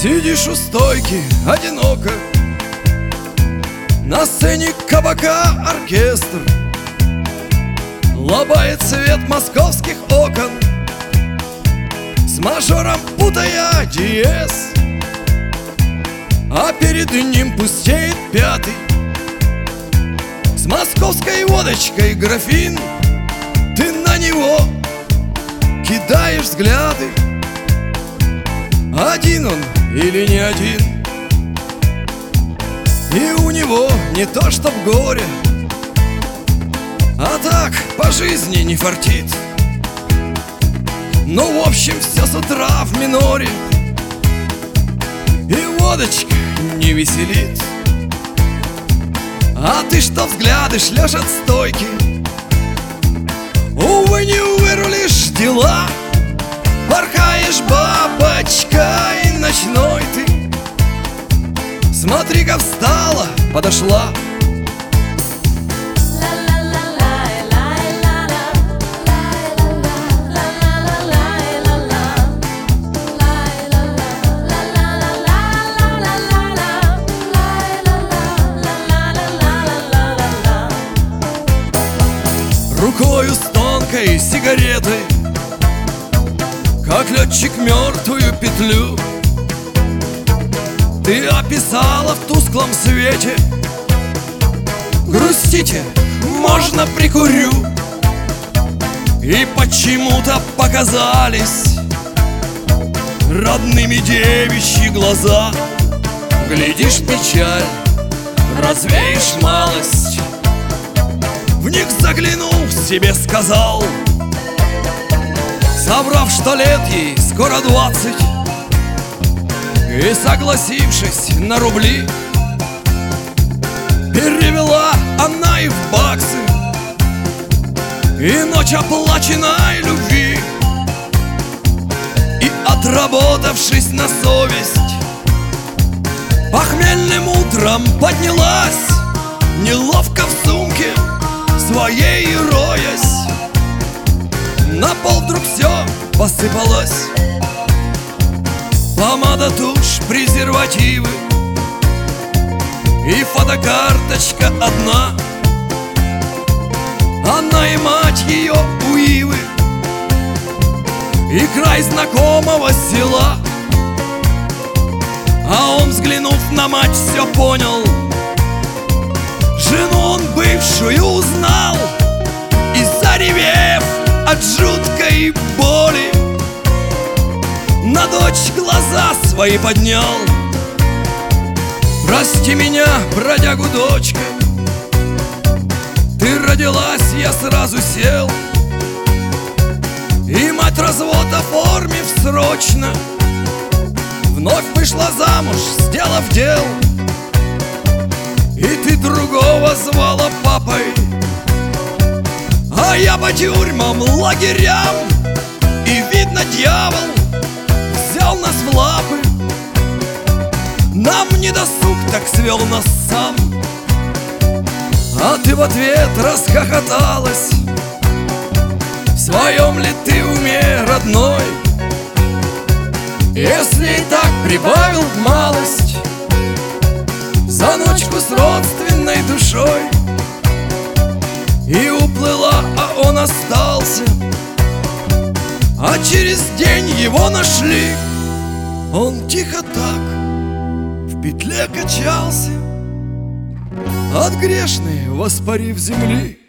Сидишь у стойки одиноко, на сцене кабака оркестр лобает свет московских окон, с мажором путая диез, а перед ним пустеет пятый, с московской водочкой графин. Ты на него кидаешь взгляды, один он или не один. И у него не то чтоб горе, а так по жизни не фартит. Ну, в общем, все с утра в миноре, и водочка не веселит. А ты что взгляды шлешь от стойки? Увы, не вырулишь дела, порхаешь, бабочка, и ночной ты. Смотри-ка, встала, подошла. Рукою с тонкой сигаретой, как летчик мертвую петлю, ты описала в тусклом свете. Грустите, можно прикурю. И почему-то показались родными девичьи глаза. Глядишь печаль, развеешь малость. В них заглянув, себе сказал, соврав, что лет ей скоро 20, и согласившись на рубли, перевела она и в баксы, и ночь оплаченной любви. И отработавшись на совесть, похмельным утром поднялась, неловко в сумке своей роясь. На пол вдруг все посыпалось: помада, тушь, презервативы и фотокарточка одна. Она и мать ее у ивы, и край знакомого села. А он, взглянув на мать, все понял. Жену он бывшую узнал, и, заревев от жуткой боли, на дочь глаза свои поднял. Прости меня, бродягу, дочка, ты родилась, я сразу сел, и мать развод, оформив срочно, вновь вышла замуж, сделав дел. И ты другого звала папой, а я по тюрьмам, лагерям. И, видно, дьявол взял нас в лапы. Нам не досуг, так свел нас сам. А ты в ответ расхохоталась. В своем ли ты уме, родной? Если и так прибавил в малость за ночку с родственной душой, и уплыла, а он остался. А через день его нашли. Он тихо так в петле качался, от грешной воспарив земли.